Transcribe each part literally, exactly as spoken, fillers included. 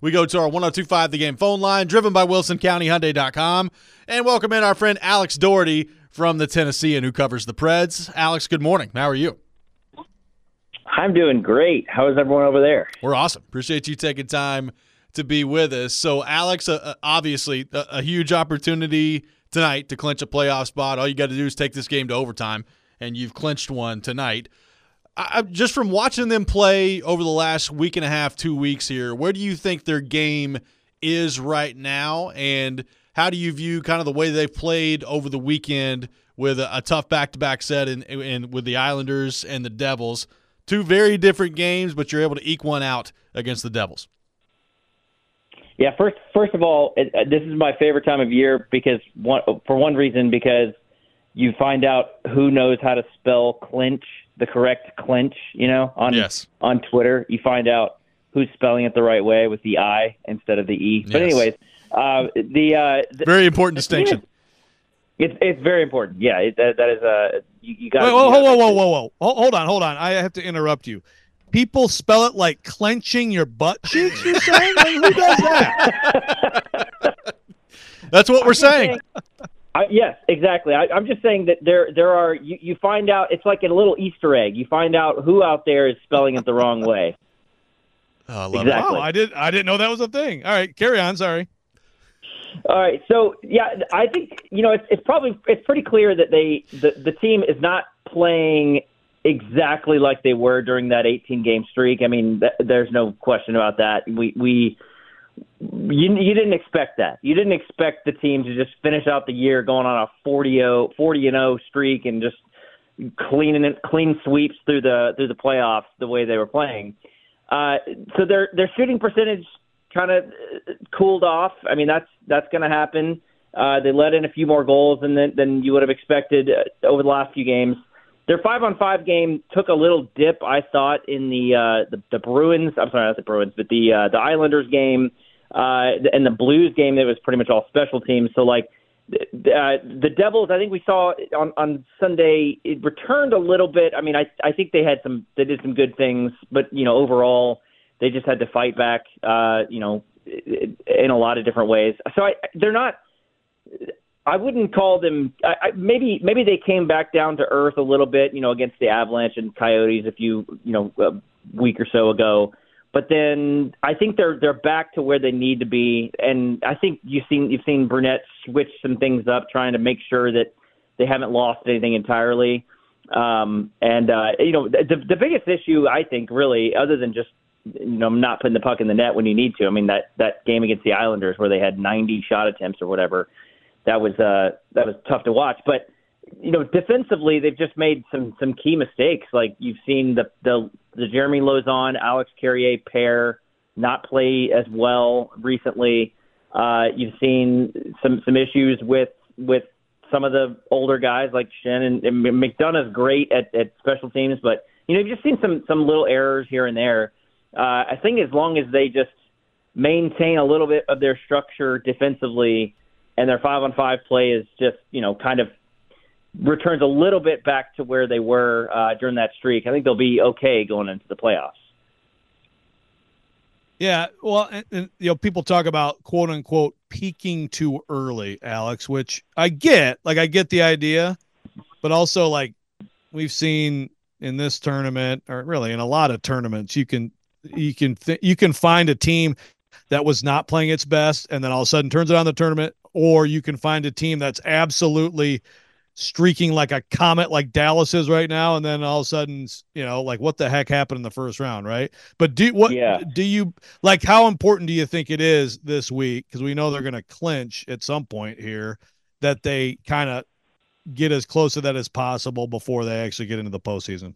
we go to our one oh two point five The Game phone line, driven by Wilson County Hyundai dot com, and welcome in our friend Alex Doherty from the Tennessean, who covers the Preds. Alex, good morning. How are you? I'm doing great. How is everyone over there? We're awesome. Appreciate you taking time to be with us. So, Alex, uh, obviously a, a huge opportunity tonight to clinch a playoff spot. All you got to do is take this game to overtime, and you've clinched one tonight. I, just from watching them play over the last week and a half, two weeks here, where do you think their game is right now, and how do you view kind of the way they've played over the weekend with a, a tough back-to-back set in, in, with the Islanders and the Devils? Two very different games, but you're able to eke one out against the Devils. Yeah, first first of all, it, uh, this is my favorite time of year because one, for one reason, because you find out who knows how to spell clinch, the correct clinch, you know, on yes. on Twitter. You find out who's spelling it the right way with the I instead of the E. But yes. anyways, uh, the, uh, the very important distinction. It's it's very important. Yeah, it, that, that is a you, you got. Wait, whoa, whoa, whoa, whoa, whoa, whoa! Hold on, hold on. I have to interrupt you. People spell it like clenching your butt cheeks. You're saying? Like, who does that? That's what we're saying. saying I, yes, exactly. I, I'm just saying that there there are you, you find out it's like a little Easter egg. You find out who out there is spelling it the wrong way. Oh, I love exactly. Wow, I did I didn't know that was a thing. All right, carry on. Sorry. All right, so yeah, I think you know it's it's probably it's pretty clear that they the, the team is not playing exactly like they were during that eighteen game streak. I mean, th- there's no question about that. We we you you didn't expect that. You didn't expect the team to just finish out the year going on a forty and oh streak and just cleaning it, clean sweeps through the through the playoffs the way they were playing. Uh, so their their shooting percentage kind of cooled off. I mean, that's that's going to happen. Uh, they let in a few more goals than than you would have expected uh, over the last few games. Their five-on-five game took a little dip, I thought, in the uh, the, the Bruins. I'm sorry, not the Bruins, but the uh, the Islanders game uh, and the Blues game. That was pretty much all special teams. So, like uh, the Devils, I think we saw on on Sunday, it returned a little bit. I mean, I I think they had some they did some good things, but you know, overall, they just had to fight back, uh, you know, in a lot of different ways. So I, they're not. I wouldn't call them. I, I, maybe maybe they came back down to earth a little bit, you know, against the Avalanche and Coyotes a few, you know, a week or so ago. But then I think they're they're back to where they need to be, and I think you've seen you've seen Brunette switch some things up, trying to make sure that they haven't lost anything entirely. Um, and uh, you know, the the biggest issue I think, really, other than just you know not putting the puck in the net when you need to. I mean, that that game against the Islanders where they had ninety shot attempts or whatever. That was uh, that was tough to watch, but you know, defensively they've just made some some key mistakes. Like you've seen the the, the Jeremy Lauzon, Alex Carrier pair not play as well recently. Uh, you've seen some some issues with with some of the older guys like Shen and, and McDonough's great at, at special teams, but you know, you've just seen some some little errors here and there. Uh, I think as long as they just maintain a little bit of their structure defensively. And their five-on-five play is just, you know, kind of returns a little bit back to where they were uh, during that streak. I think they'll be okay going into the playoffs. Yeah, well, and, and, you know, people talk about quote-unquote peaking too early, Alex, which I get. Like, I get the idea. But also, like, we've seen in this tournament, or really in a lot of tournaments, you can you can th- you can find a team that was not playing its best and then all of a sudden turns it on the tournament. Or you can find a team that's absolutely streaking like a comet like Dallas is right now, and then all of a sudden, you know, like what the heck happened in the first round, right? But do what yeah. do you like how important do you think it is this week, because we know they're going to clinch at some point here, that they kind of get as close to that as possible before they actually get into the postseason?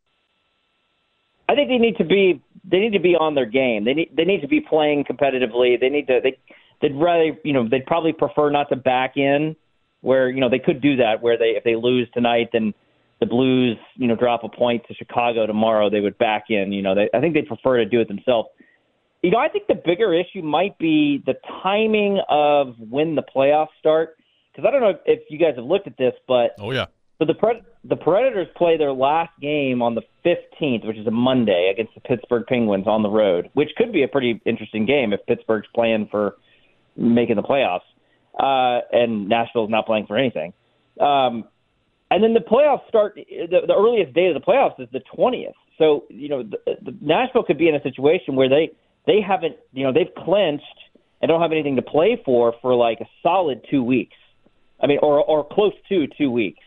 I think they need to be they need to be on their game. They need they need to be playing competitively. They need to they They'd rather, you know, they'd probably prefer not to back in where, you know, they could do that where they, if they lose tonight, then the Blues, you know, drop a point to Chicago tomorrow, they would back in, you know, they, I think they'd prefer to do it themselves. You know, I think the bigger issue might be the timing of when the playoffs start. Cause I don't know if you guys have looked at this, but oh yeah, So the Pred- the Predators play their last game on the fifteenth, which is a Monday, against the Pittsburgh Penguins on the road, which could be a pretty interesting game if Pittsburgh's playing for making the playoffs, uh, and Nashville's not playing for anything. Um, and then the playoffs start. The, the earliest date of the playoffs is the twentieth. So you know, the, the Nashville could be in a situation where they they haven't, you know, they've clinched and don't have anything to play for for like a solid two weeks. I mean, or or close to two weeks.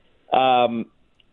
Um,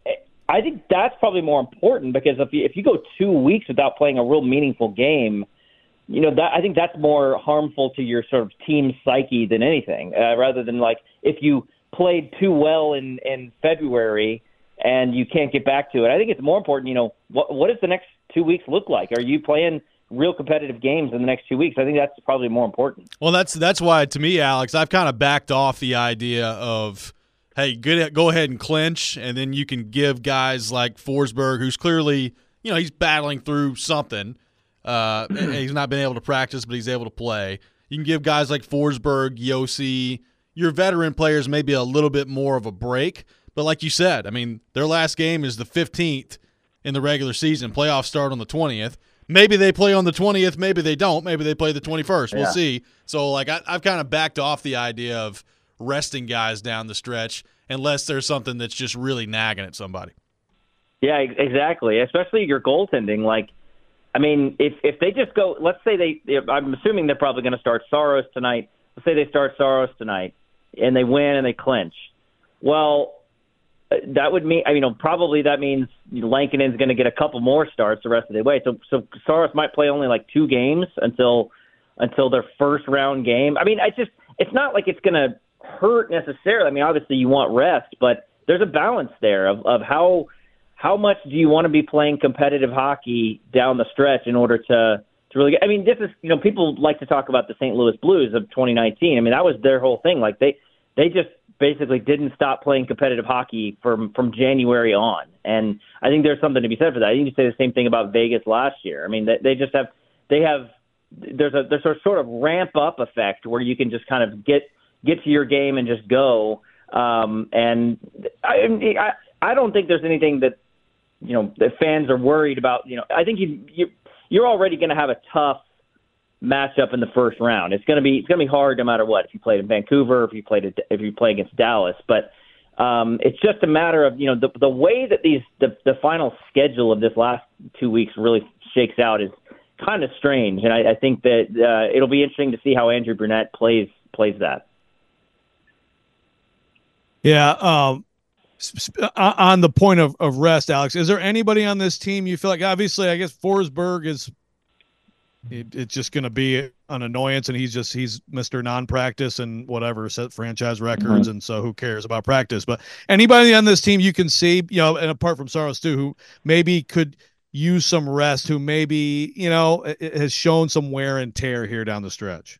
I think that's probably more important, because if you, if you go two weeks without playing a real meaningful game, you know, that I think that's more harmful to your sort of team psyche than anything, uh, rather than like if you played too well in, in February and you can't get back to it. I think it's more important, you know, what what does the next two weeks look like? Are you playing real competitive games in the next two weeks? I think that's probably more important. Well, that's that's why, to me, Alex, I've kind of backed off the idea of, hey, good, go ahead and clinch, and then you can give guys like Forsberg, who's clearly, you know, he's battling through something. Uh, he's not been able to practice, but he's able to play. You can give guys like Forsberg, Yossi, your veteran players maybe a little bit more of a break. But like you said, I mean, their last game is the fifteenth in the regular season. Playoffs start on the twentieth. Maybe they play on the twentieth, maybe they don't. Maybe they play the twenty-first. We'll yeah. see. So, like, I, I've kind of backed off the idea of resting guys down the stretch unless there's something that's just really nagging at somebody. Yeah, exactly, especially your goaltending. Like, I mean, if if they just go – let's say they – I'm assuming they're probably going to start Saros tonight. Let's say they start Saros tonight, and they win and they clinch. Well – that would mean, I mean, probably that means Lankinen's going to get a couple more starts the rest of the way. So, so Saros might play only like two games until until their first round game. I mean, I just, it's not like it's going to hurt necessarily. I mean, obviously you want rest, but there's a balance there of, of how how much do you want to be playing competitive hockey down the stretch in order to to really get. I mean, this is, you know, people like to talk about the Saint Louis Blues of twenty nineteen. I mean, that was their whole thing. Like they they just basically didn't stop playing competitive hockey from, from January on. And I think there's something to be said for that. I think you say the same thing about Vegas last year. I mean, they, they just have, they have, there's a, there's a sort of ramp up effect where you can just kind of get, get to your game and just go. Um, and I, I, I don't think there's anything that, you know, that fans are worried about. You know, I think you, you you're already going to have a tough matchup in the first round. It's going to be it's going to be hard no matter what. If you played in Vancouver, if you played it, if you play against Dallas, but um, it's just a matter of, you know, the the way that these the the final schedule of this last two weeks really shakes out is kind of strange, and I, I think that uh, it'll be interesting to see how Andrew Brunette plays plays that. Yeah. Um, on the point of, of rest, Alex, is there anybody on this team you feel like, obviously, I guess Forsberg is. It, it's just going to be an annoyance, and he's just he's Mister Non-practice and whatever, set franchise records, mm-hmm. and so who cares about practice? But anybody on this team you can see, you know, and apart from Saros too, who maybe could use some rest, who maybe, you know, has shown some wear and tear here down the stretch.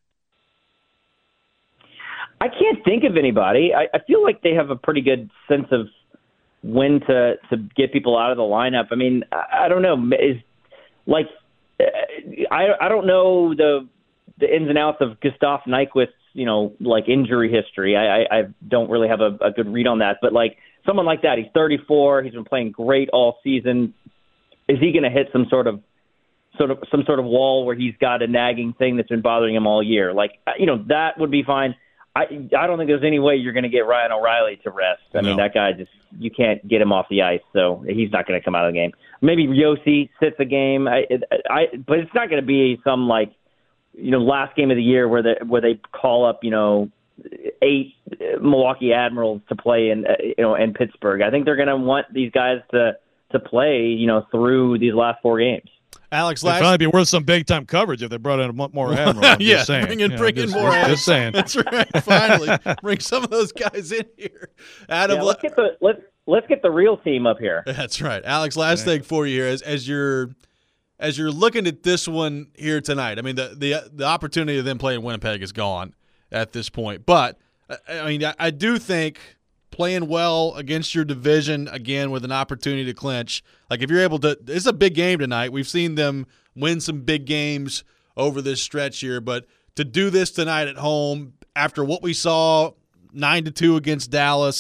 I can't think of anybody. I, I feel like they have a pretty good sense of when to to get people out of the lineup. I mean, I, I don't know, is like. I I don't know the the ins and outs of Gustav Nyquist's, you know, like injury history. I, I, I don't really have a, a good read on that. But like someone like that, he's thirty-four. He's been playing great all season. Is he going to hit some sort of sort of some sort of wall where he's got a nagging thing that's been bothering him all year? Like, you know, that would be fine. I I don't think there's any way you're going to get Ryan O'Reilly to rest. I no. mean, that guy just, you can't get him off the ice, so he's not going to come out of the game. Maybe Yossi sits a game, I, I, but it's not going to be some, like, you know, last game of the year where they where they call up, you know, eight Milwaukee Admirals to play in, you know, in Pittsburgh. I think they're going to want these guys to to play, you know, through these last four games. Alex, last... it'd probably be worth some big time coverage if they brought in more Admirals. I'm yeah, just saying. bring in, you bring know, in just, more. Just, just saying. That's right. Finally, bring some of those guys in here. Adam, yeah, let's get the let's let's get the real team up here. That's right, Alex. Last thing for you here, as as you're as you're looking at this one here tonight. I mean, the the the opportunity of them playing Winnipeg is gone at this point, but I mean, I, I do think. Playing well against your division, again, with an opportunity to clinch. Like, if you're able to – it's a big game tonight. We've seen them win some big games over this stretch here. But to do this tonight at home after what we saw nine to two against Dallas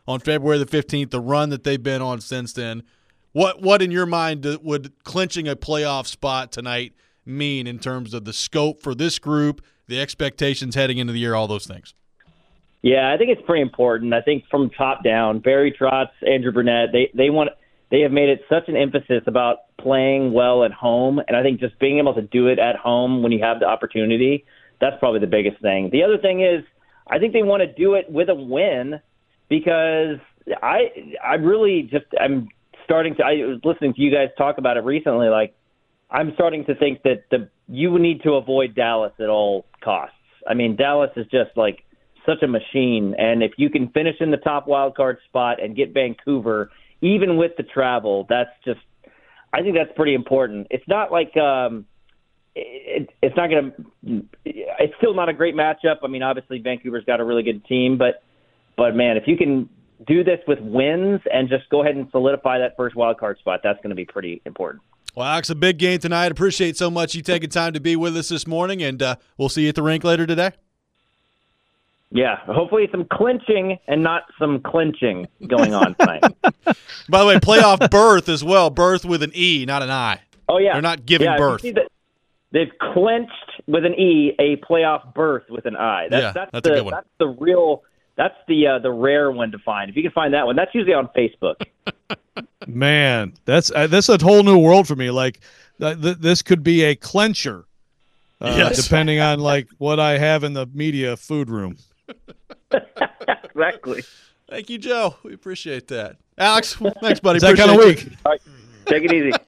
on February the fifteenth, the run that they've been on since then. What, what in your mind would clinching a playoff spot tonight mean in terms of the scope for this group, the expectations heading into the year, all those things? Yeah, I think it's pretty important. I think from top down, Barry Trotz, Andrew Burnett, they they want they have made it such an emphasis about playing well at home, and I think just being able to do it at home when you have the opportunity, that's probably the biggest thing. The other thing is, I think they want to do it with a win because I I really just I'm starting to I was listening to you guys talk about it recently. Like I'm starting to think that the you need to avoid Dallas at all costs. I mean, Dallas is just like such a machine, and if you can finish in the top wild card spot and get Vancouver, even with the travel, that's just I think that's pretty important. It's not like um, it, it's not going to. It's still not a great matchup. I mean, obviously Vancouver's got a really good team, but but man, if you can do this with wins and just go ahead and solidify that first wild card spot, that's going to be pretty important. Well, Alex, a big game tonight. Appreciate so much you taking time to be with us this morning, and uh, we'll see you at the rink later today. Yeah, hopefully some clinching and not some clinching going on tonight. By the way, playoff berth as well. Berth with an E, not an I. Oh, yeah. They're not giving yeah, birth. They've clinched with an E a playoff berth with an I. That's, yeah, that's, that's the, a good one. That's the real – that's the uh, the rare one to find. If you can find that one, that's usually on Facebook. Man, that's uh, that's a whole new world for me. Like uh, th- this could be a clencher, uh, yes. depending on like what I have in the media food room. Exactly. Thank you, Joe. We appreciate that. Alex, thanks, buddy. It's that appreciate kind of you. week. All right, take it easy.